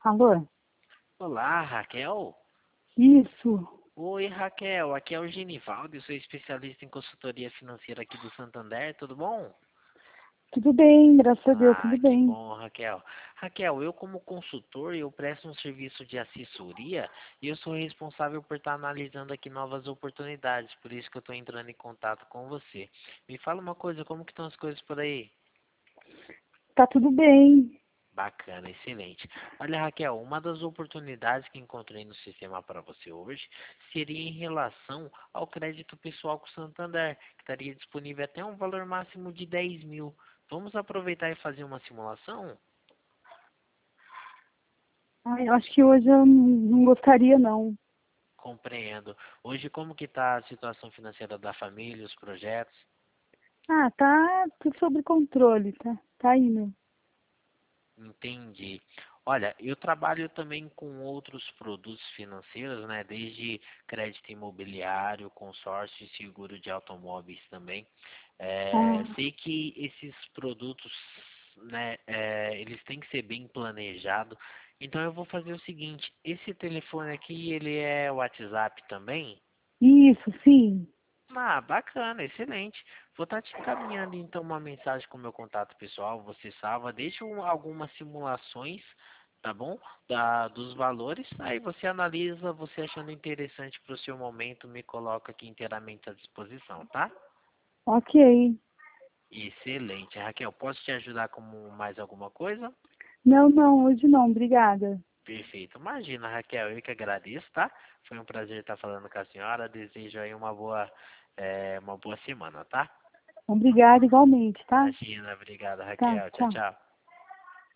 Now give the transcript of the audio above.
Alô? Olá, Raquel. Isso. Oi, Raquel. Aqui é o Genivaldo, eu sou especialista em consultoria financeira aqui do Santander, tudo bom? Tudo bem, graças a Deus, Ah, tudo que bem. bom, Raquel. Raquel, eu como consultor, eu presto um serviço de assessoria e eu sou responsável por estar analisando aqui novas oportunidades, por isso que eu estou entrando em contato com você. Me fala uma coisa, como que estão as coisas por aí? Tá tudo bem. Bacana, excelente. Olha, Raquel, uma das oportunidades que encontrei no sistema para você hoje seria em relação ao crédito pessoal com o Santander, que estaria disponível até um valor máximo de 10 mil. Vamos aproveitar e fazer uma simulação? Ai, eu acho que hoje eu não gostaria, não. Compreendo. Hoje, como que está a situação financeira da família, os projetos? Ah, tá tudo sob controle, tá? Tá indo. Entendi. Olha, eu trabalho também com outros produtos financeiros, né? Desde crédito imobiliário, consórcio e seguro de automóveis também. Ah, Sei que esses produtos, né, eles têm que ser bem planejados. Então eu vou fazer o seguinte, esse telefone aqui, ele é WhatsApp também? isso, sim. Ah, bacana, excelente. Vou estar te encaminhando então uma mensagem com o meu contato pessoal, você salva, deixa algumas simulações, tá bom? Dos valores, aí você analisa, você achando interessante para o seu momento, me coloca aqui inteiramente à disposição, tá? Ok. Excelente. Raquel, posso te ajudar com mais alguma coisa? Não, não, hoje não, obrigada. Perfeito. Imagina, Raquel, eu que agradeço, tá? Foi um prazer estar falando com a senhora. Desejo aí uma boa semana, tá? Obrigada igualmente, tá? Imagina, obrigado, Tá, Raquel. Tchau, tchau. tchau.